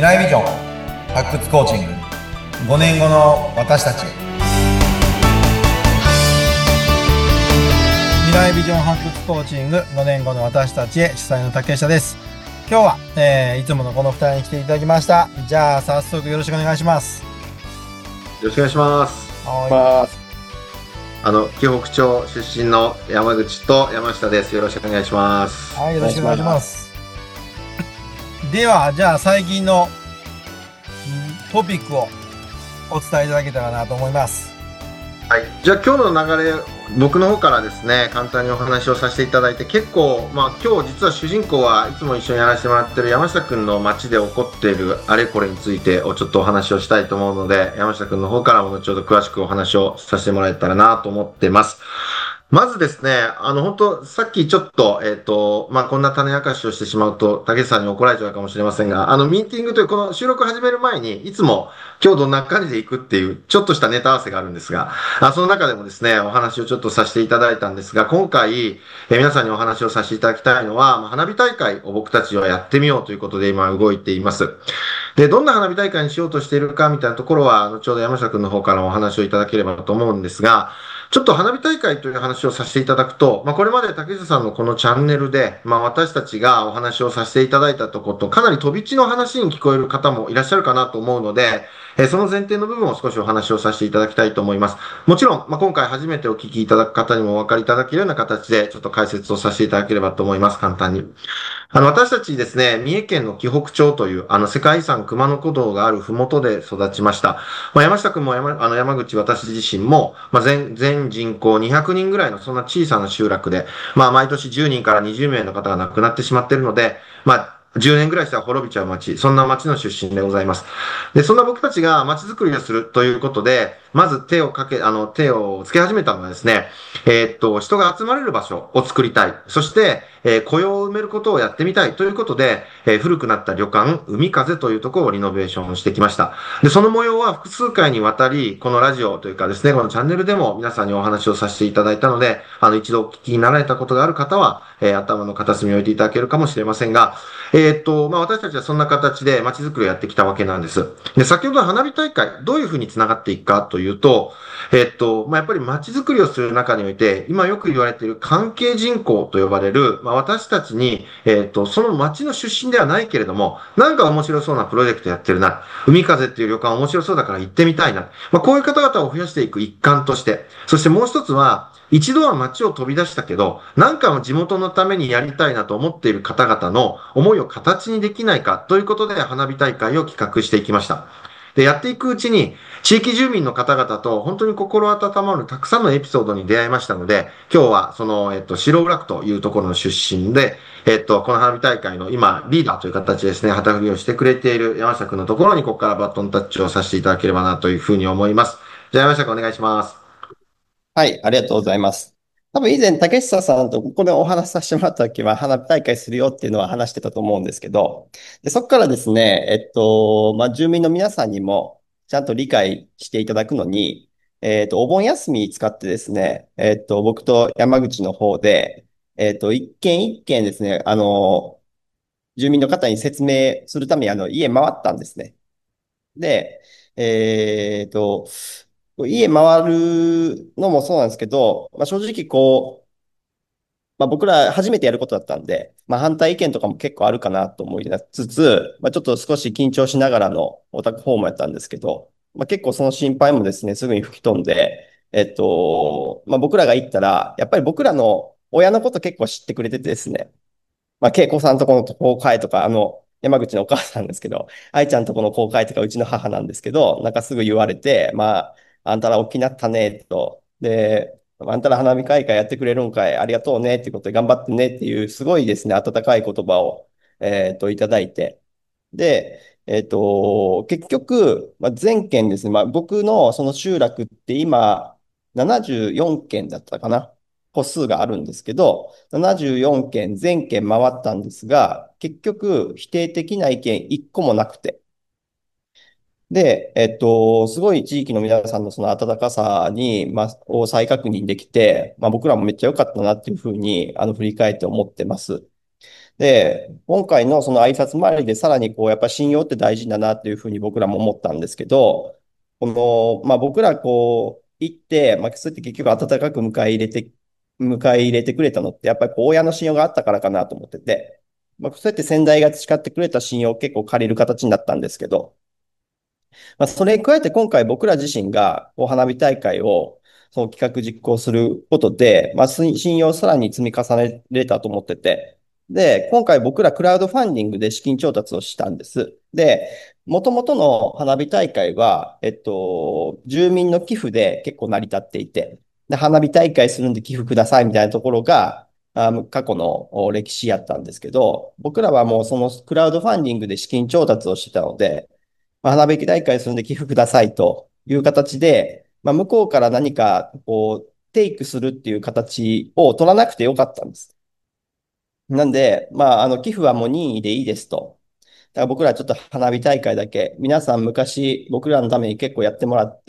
来ビジョン発掘コーチング、5年後の私たちへ。未来ビジョン発掘コーチング、5年後の私たちへ、主催の竹下です。今日は、いつものこの2人に来ていただきました。じゃあ早速よろしくお願いします。 よろしくお願いします。紀北町出身の山口と山下です。よろしくお願いします。 はい、よろしくお願いします。では、じゃあ最近のトピックをお伝えいただけたらなと思います。 はい、じゃあ今日の流れ、僕の方からですね、簡単にお話をさせていただいて、結構、今日実は主人公はいつも一緒にやらせてもらってる山下くんの街で起こっているあれこれについてちょっとお話をしたいと思うので、山下くんの方からも後ほど詳しくお話をさせてもらえたらなと思ってます。まずですね、本当さっきちょっと、こんな種明かしをしてしまうと、竹内さんに怒られちゃうかもしれませんが、ミーティングというこの収録始める前に、いつも今日どんな感じで行くっていう、ちょっとしたネタ合わせがあるんですが、その中でもですね、お話をちょっとさせていただいたんですが、今回、皆さんにお話をさせていただきたいのは、花火大会を僕たちはやってみようということで今動いています。で、どんな花火大会にしようとしているかみたいなところは、後ほど山下くんの方からお話をいただければと思うんですが、ちょっと花火大会という話をさせていただくと、これまで竹下さんのこのチャンネルで、私たちがお話をさせていただいたとこと、かなり飛び地の話に聞こえる方もいらっしゃるかなと思うので、その前提の部分を少しお話をさせていただきたいと思います。もちろん、今回初めてお聞きいただく方にもお分かりいただけるような形で、ちょっと解説をさせていただければと思います。簡単に。私たちですね、三重県の紀北町という、世界遺産熊野古道があるふもとで育ちました。山下くんも山口、私自身も、全人口200人ぐらいのそんな小さな集落で、毎年10人から20名の方が亡くなってしまっているので、10年ぐらいしたら滅びちゃう町、そんな町の出身でございます。で、そんな僕たちが町づくりをするということで、まず手をつけ始めたのはですね、人が集まれる場所を作りたい。そして、雇用を埋めることをやってみたいということで、古くなった旅館、海風というところをリノベーションしてきました。で、その模様は複数回にわたり、このラジオというかですね、このチャンネルでも皆さんにお話をさせていただいたので、一度お聞きになられたことがある方は、頭の片隅に置いていただけるかもしれませんが、私たちはそんな形で街づくりをやってきたわけなんです。で、先ほどの花火大会、どういうふうに繋がっていくかというと、やっぱり街づくりをする中において、今よく言われている関係人口と呼ばれる、私たちに、その街の出身ではないけれども、なんか面白そうなプロジェクトやってるな。海風っていう旅館面白そうだから行ってみたいな。こういう方々を増やしていく一環として、そしてもう一つは、一度は街を飛び出したけど、なんか地元のためにやりたいなと思っている方々の思いを形にできないかということで花火大会を企画していきました。で、やっていくうちに、地域住民の方々と本当に心温まるたくさんのエピソードに出会いましたので、今日はその、白浦区というところの出身で、この花火大会の今、リーダーという形ですね、旗振りをしてくれている山下くんのところに、ここからバトンタッチをさせていただければなというふうに思います。じゃあ山下くんお願いします。 はい、ありがとうございます。多分以前、竹下さんとここでお話しさせてもらった時は、花火大会するよっていうのは話してたと思うんですけど、でそこからですね、住民の皆さんにもちゃんと理解していただくのに、お盆休み使ってですね、僕と山口の方で、一軒一軒ですね、住民の方に説明するために、家回ったんですね。で、えっと、家回るのもそうなんですけど、正直僕ら初めてやることだったんで、反対意見とかも結構あるかなと思いつつ、ちょっと少し緊張しながらのオタク訪問やったんですけど、結構その心配もですね、すぐに吹き飛んで、僕らが行ったら、やっぱり僕らの親のこと結構知ってくれててですね、恵子さんとこの公開とか、山口のお母さんですけど、愛ちゃんとこの公開とかうちの母なんですけど、なんかすぐ言われて、あんたら大きなったね、と。で、あんたら花火大会やってくれるんかい、ありがとうね、っていうことで頑張ってねっていう、すごいですね、温かい言葉を、いただいて。で、結局、全県ですね、僕のその集落って今、74件だったかな。個数があるんですけど、74件全件回ったんですが、結局否定的な意見1個もなくて。で、すごい地域の皆さんのその温かさに、を再確認できて、僕らもめっちゃ良かったなっていうふうに、振り返って思ってます。 で、今回のその挨拶回りでさらにこう、やっぱ信用って大事だなっていうふうに僕らも思ったんですけど、僕らこう、行って、そうやって結局温かく迎え入れてくれたのって、やっぱりこう、親の信用があったからかなと思ってて、そうやって先代が培ってくれた信用を結構借りる形になったんですけど、それに加えて今回僕ら自身がこう花火大会をその企画実行することで、信用をさらに積み重ねれたと思ってて、で、今回僕らクラウドファンディングで資金調達をしたんです。で、元々の花火大会は、住民の寄付で結構成り立っていて、で、花火大会するんで寄付くださいみたいなところが、過去の歴史やったんですけど、僕らはもうそのクラウドファンディングで資金調達をしてたので、花火大会するんで寄付くださいという形で、向こうから何か、こう、テイクするっていう形を取らなくてよかったんです。なんで、寄付はもう任意でいいですと。だから僕らちょっと花火大会だけ、皆さん昔僕らのために結構やってもらって、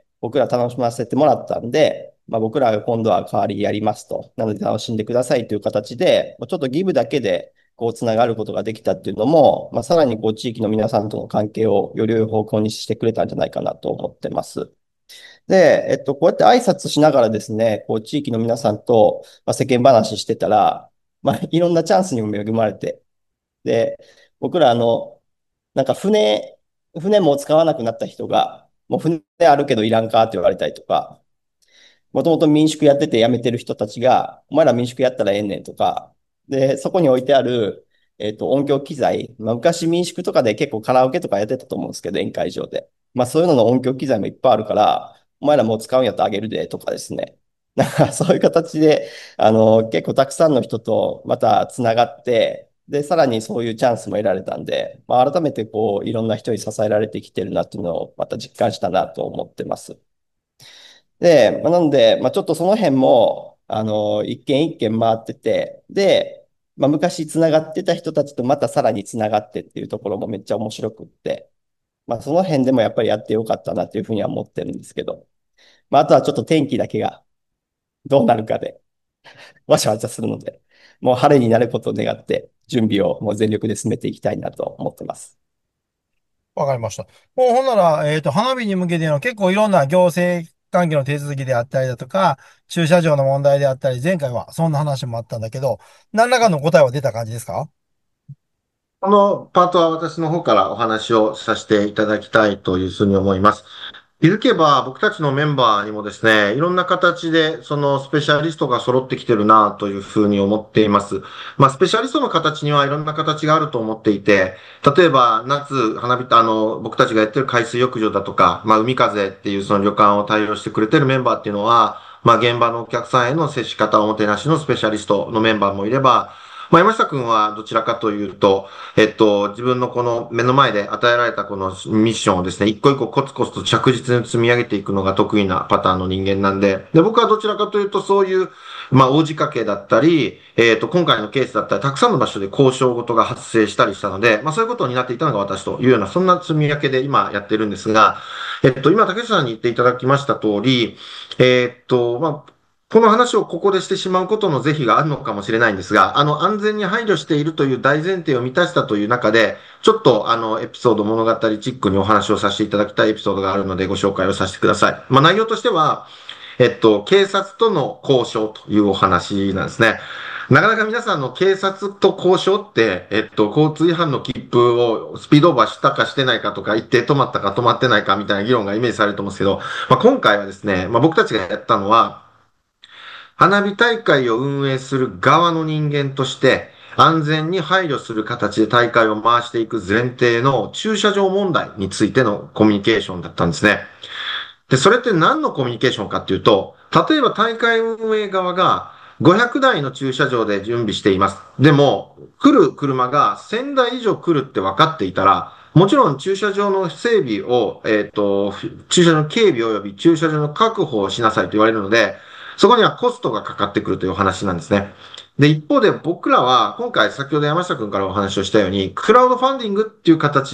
僕ら楽しませてもらったんで、僕らが今度は代わりにやりますと。なので楽しんでくださいという形で、ちょっとギブだけでこうつながることができたっていうのも、さらにこう地域の皆さんとの関係をより良い方向にしてくれたんじゃないかなと思ってます。で、こうやって挨拶しながらですね、こう地域の皆さんと、世間話してたら、いろんなチャンスにも恵まれて、で、僕らなんか船も使わなくなった人が、もう船あるけどいらんかって言われたりとか、もともと民宿やってて辞めてる人たちが、お前ら民宿やったらええねんとか、で、そこに置いてある、音響機材、昔民宿とかで結構カラオケとかやってたと思うんですけど、宴会場で。そういうのの音響機材もいっぱいあるから、お前らもう使うんやったらあげるで、とかですね。なんかそういう形で、結構たくさんの人とまた繋がって、で、さらにそういうチャンスも得られたんで、改めてこう、いろんな人に支えられてきてるなっていうのをまた実感したなと思ってます。で、なので、ちょっとその辺も、一軒一軒回ってて、で、昔繋がってた人たちとまたさらに繋がってっていうところもめっちゃ面白くって、その辺でもやっぱりやってよかったなっていうふうには思ってるんですけど、あとはちょっと天気だけがどうなるかで、わしゃわしゃするので、もう晴れになることを願って、準備をもう全力で進めていきたいなと思ってます。 わかりました。もうほんなら、花火に向けての結構いろんな行政関係の手続きであったりだとか、駐車場の問題であったり、前回はそんな話もあったんだけど、何らかの答えは出た感じですか？ このパートは私の方からお話をさせていただきたいというふうに思います。気づけば僕たちのメンバーにもですね、いろんな形でそのスペシャリストが揃ってきてるなというふうに思っています。スペシャリストの形にはいろんな形があると思っていて、例えば夏花火、僕たちがやってる海水浴場だとか、海風っていうその旅館を対応してくれてるメンバーっていうのは、現場のお客さんへの接し方、おもてなしのスペシャリストのメンバーもいれば、山下くんはどちらかというと、自分のこの目の前で与えられたこのミッションをですね、一個一個コツコツと着実に積み上げていくのが得意なパターンの人間なんで、僕はどちらかというとそういう、大仕掛けだったり、今回のケースだったり、たくさんの場所で交渉事が発生したりしたので、そういうことを担っていたのが私というような、そんな積み分けで今やってるんですが、今、竹内さんに言っていただきました通り、この話をここでしてしまうことの是非があるのかもしれないんですが、安全に配慮しているという大前提を満たしたという中で、ちょっとエピソード物語チックにお話をさせていただきたいエピソードがあるのでご紹介をさせてください。内容としては、警察との交渉というお話なんですね。なかなか皆さんの警察と交渉って、交通違反の切符をスピードオーバーしたかしてないかとか、一定止まったか止まってないかみたいな議論がイメージされると思うんですけど、今回はですね、僕たちがやったのは、花火大会を運営する側の人間として、安全に配慮する形で大会を回していく前提の駐車場問題についてのコミュニケーションだったんですね。で、それって何のコミュニケーションかっていうと、例えば大会運営側が500台の駐車場で準備しています。でも、来る車が1000台以上来るって分かっていたら、もちろん駐車場の整備を、駐車場の警備及び駐車場の確保をしなさいと言われるので、そこにはコストがかかってくるというお話なんですね。で、一方で僕らは、今回先ほど山下くんからお話をしたように、クラウドファンディングっていう形で、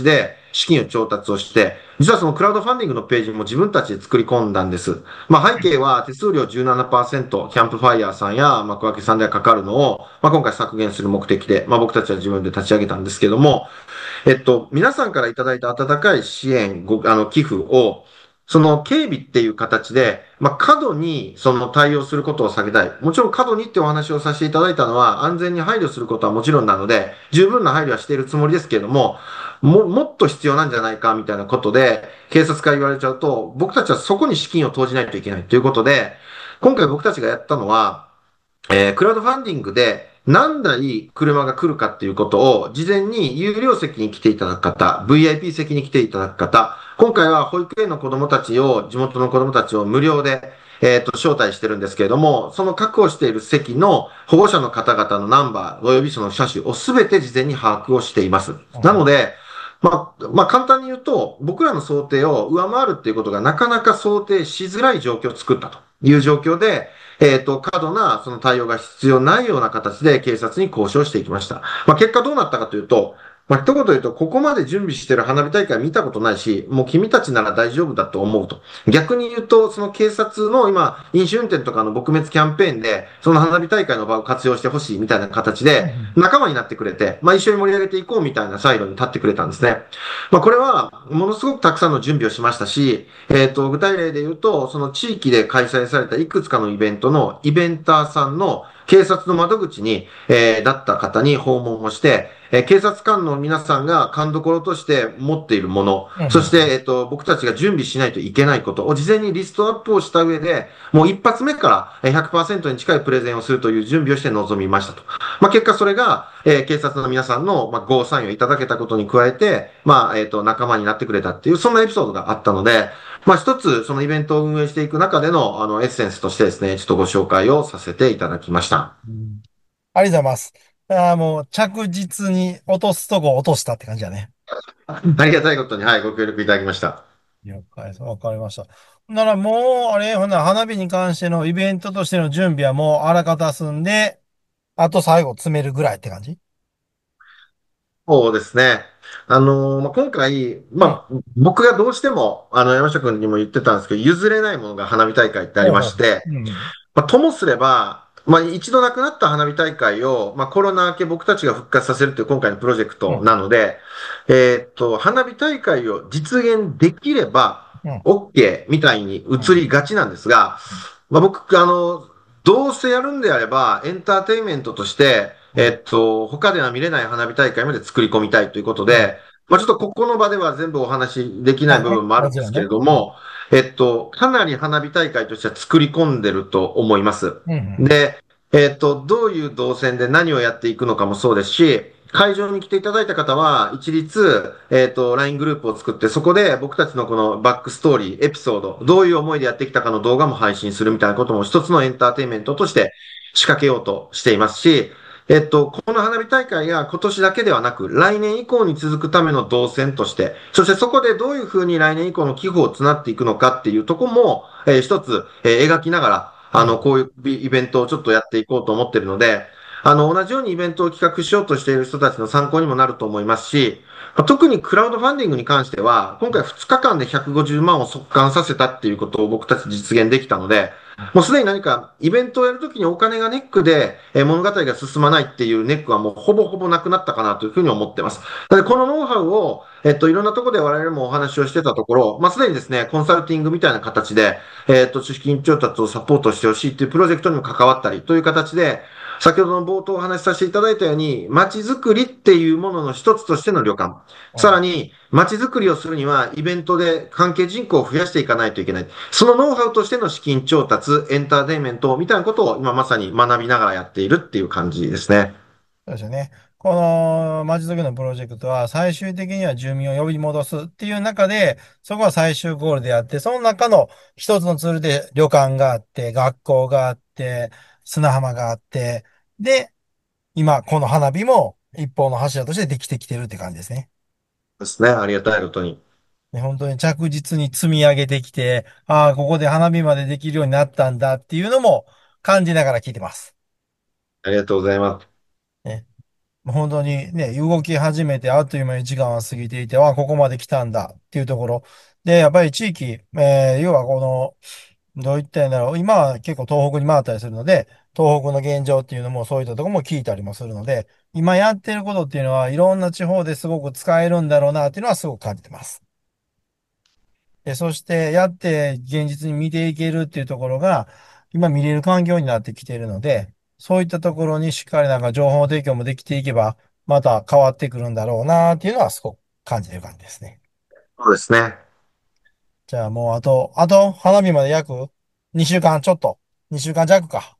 資金を調達をして、実はそのクラウドファンディングのページも自分たちで作り込んだんです。まあ背景は手数料17%、キャンプファイヤーさんや幕開けさんでかかるのを、まあ今回削減する目的で、まあ僕たちは自分で立ち上げたんですけども、皆さんからいただいた温かい支援、寄付を、その警備っていう形で、まあ、過度にその対応することを避けたい。もちろん過度にってお話をさせていただいたのは、安全に配慮することはもちろんなので、十分な配慮はしているつもりですけれども、もっと必要なんじゃないかみたいなことで、警察から言われちゃうと、僕たちはそこに資金を投じないといけないということで、今回僕たちがやったのは、クラウドファンディングで何台車が来るかっていうことを事前に有料席に来ていただく方、VIP 席に来ていただく方、今回は保育園の子供たちを、地元の子供たちを無料で、招待してるんですけれども、その確保している席の保護者の方々のナンバー、およびその車種をすべて事前に把握をしています。なので、まあ簡単に言うと、僕らの想定を上回るっていうことがなかなか想定しづらい状況を作ったという状況で、過度なその対応が必要ないような形で警察に交渉していきました。まあ、結果どうなったかというと、まあ、一言言うと、ここまで準備している花火大会見たことないし、もう君たちなら大丈夫だと思うと。逆に言うと、その警察の今、飲酒運転とかの撲滅キャンペーンで、その花火大会の場を活用してほしいみたいな形で、仲間になってくれて、まあ、一緒に盛り上げていこうみたいなサイドに立ってくれたんですね。まあ、これは、ものすごくたくさんの準備をしましたし、具体例で言うと、その地域で開催されたいくつかのイベントのイベンターさんの警察の窓口に、だった方に訪問をして、警察官の皆さんが勘どころとして持っているもの、そして、僕たちが準備しないといけないことを事前にリストアップをした上で、もう一発目から100%に近いプレゼンをするという準備をして臨みましたと。まあ、結果それが、警察の皆さんの、まあ、ゴーサインをいただけたことに加えて、まあ、仲間になってくれたっていう、そんなエピソードがあったので、まあ、一つ、そのイベントを運営していく中での、エッセンスとしてですね、ちょっとご紹介をさせていただきました。 うん。ありがとうございます。もう着実に落とすとこ落としたって感じだね。 ありがたいことに、はい、ご協力いただきました。 了解です。わかりました。ならもう、あれ、ほんなら花火に関してのイベントとしての準備はもうあらかた済んで、あと最後詰めるぐらいって感じ？ そうですね。まあ、今回、 うん。 まあ、僕がどうしても、山下君にも言ってたんですけど、譲れないものが花火大会ってありほうほうほまして、 う。うん。 まあ、ともすれば、まあ、一度なくなった花火大会を、まあ、コロナ明け僕たちが復活させるという今回のプロジェクトうん。 なので、花火大会を実現できれば、 うん。 OK みたいにうん。 移りがちなんですが、まあ、僕、どうせやるんであれば、エンターテインメントとして、 うん。 他では見れない花火大会まで作り込みたいということうん。 で、まあ、ちょっとここの場では全部お話しできない部まあね。 分もあるんですけれもちろんね。うん。 ども、かなり花火大会としては作り込んでると思います。 うん。うん。 で、どういう動線で何をやっていくのかもそうですし、会場に来ていただいた方は、一律、LINE グループを作って、そこで僕たちのこのバックストーリー、エピソード、どういう思いでやってきたかの動画も配信するみたいなことも一つのエンターテインメントとして仕掛けようとしていますし、この花火大会が今年だけではなく、来年以降に続くための動線として、そしてそこでどういうふうに来年以降の寄付を募っていくのかっていうところも、一つ、描きながら、 うん。 こういうイベントをちょっとやっていこうと思っているので、同じようにイベントを企画しようとしている人たちの参考にもなると思いますし、特にクラウドファンディングに関しては、今回2日間で150万を速乾させたっていうことを僕たち実現できたので、もうすでに何かイベントをやるときにお金がネックで、物語が進まないっていうネックはもうほぼほぼなくなったかなというふうに思ってます。なのでこのノウハウを、いろんなところで我々もお話をしてたところ、まあ、すでにですね、コンサルティングみたいな形で、資金調達をサポートしてほしいというプロジェクトにも関わったりという形で、先ほどの冒頭お話しさせていただいたように、街づくりっていうものの一つとしての旅館。 うん。 さらに、街づくりをするには、イベントで関係人口を増やしていかないといけない。そのノウハウとしての資金調達、エンターテインメントみたいなことを今まさに学びながらやっているっていう感じですね。 そうですよね。この、まちづくりのプロジェクトは、最終的には住民を呼び戻すっていう中で、そこは最終ゴールであって、その中の一つのツールで旅館があって、学校があって、砂浜があって、で、今、この花火も一方の柱としてできてきてるって感じですね。 ですね。ありがたいことに。 ね、本当に着実に積み上げてきて、ああ、ここで花火までできるようになったんだっていうのも感じながら聞いてます。 ありがとうございます。 ね本当にね、動き始めてあっという間に時間は過ぎていて、ここまで来たんだっていうところ。で、やっぱり地域、要はこの、どう言ったらいいんだろう。今は結構東北に回ったりするので、東北の現状っていうのもそういったところも聞いたりもするので、今やってることっていうのはいろんな地方ですごく使えるんだろうなっていうのはすごく感じてます。で、そしてやって現実に見ていけるっていうところが、今見れる環境になってきているので、そういったところにしっかりなんか情報提供もできていけば、また変わってくるんだろうなっていうのはすごく感じてる感じですね。 そうですね。 じゃあもうあと花火まで約2週間ちょっと、2週間弱か。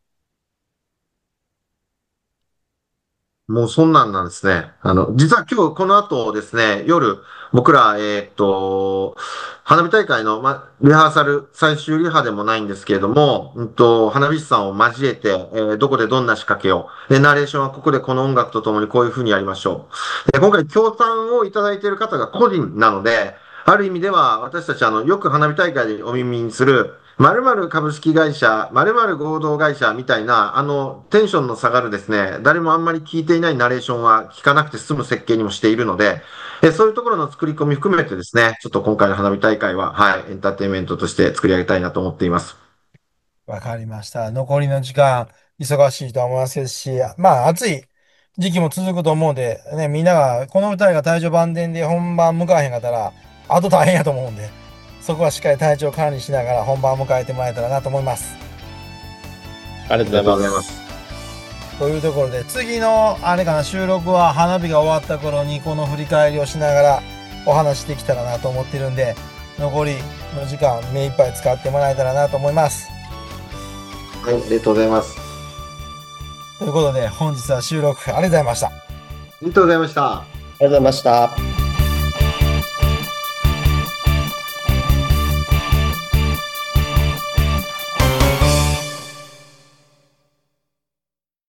もうそんなんなんですね。実は今日この後ですね、夜、僕ら、花火大会の、リハーサル、最終リハでもないんですけれども、花火師さんを交えて、どこでどんな仕掛けを、で、ナレーションはここでこの音楽とともにこういう風にやりましょう。で、今回協賛をいただいている方が個人なので、ある意味では私たちよく花火大会でお耳にする、〇〇株式会社、〇〇合同会社みたいな、テンションの下がるですね、誰もあんまり聞いていないナレーションは聞かなくて済む設計にもしているので、そういうところの作り込み含めてですね、ちょっと今回の花火大会は、はい、エンターテインメントとして作り上げたいなと思っています。 わかりました。残りの時間、忙しいと思いますし、暑い時期も続くと思うんで、ね、みんなが、この歌が体調万全で本番迎えへんかったら、あと大変やと思うんで、そこはしっかり体調管理しながら本番を迎えてもらえたらなと思います。 ありがとうございありがとうございます。 ます。 というところで、次の、あれかな、収録は花火が終わった頃に、この振り返りをしながらお話できたらなと思ってるんで、残りの時間、目いっぱい使ってもらえたらなと思います。 はい、ありがとうございます。 ということで、本日は収録ありがとうございました。 ありがとうございました。 ありがとうございました。